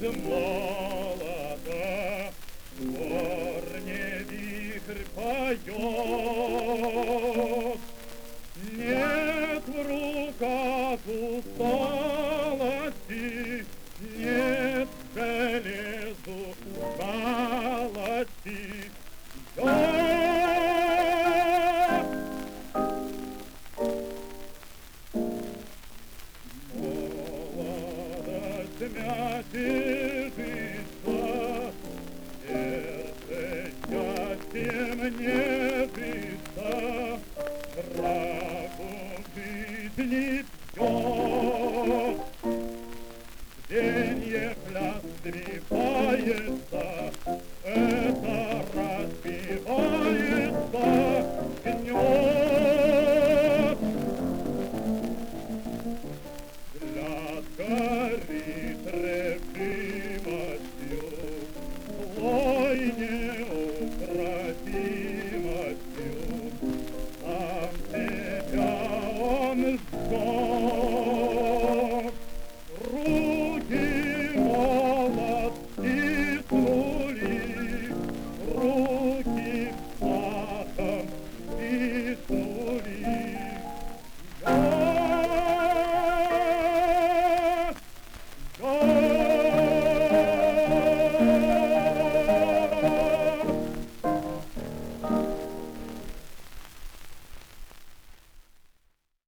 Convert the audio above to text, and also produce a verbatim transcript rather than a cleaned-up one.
молота в горне вихрь поет. Нет в руках усталости, нет железу жалости. Молодость мятежится, сердце счастьем не жится, врагу жизни бьет. Денье пляс трепает,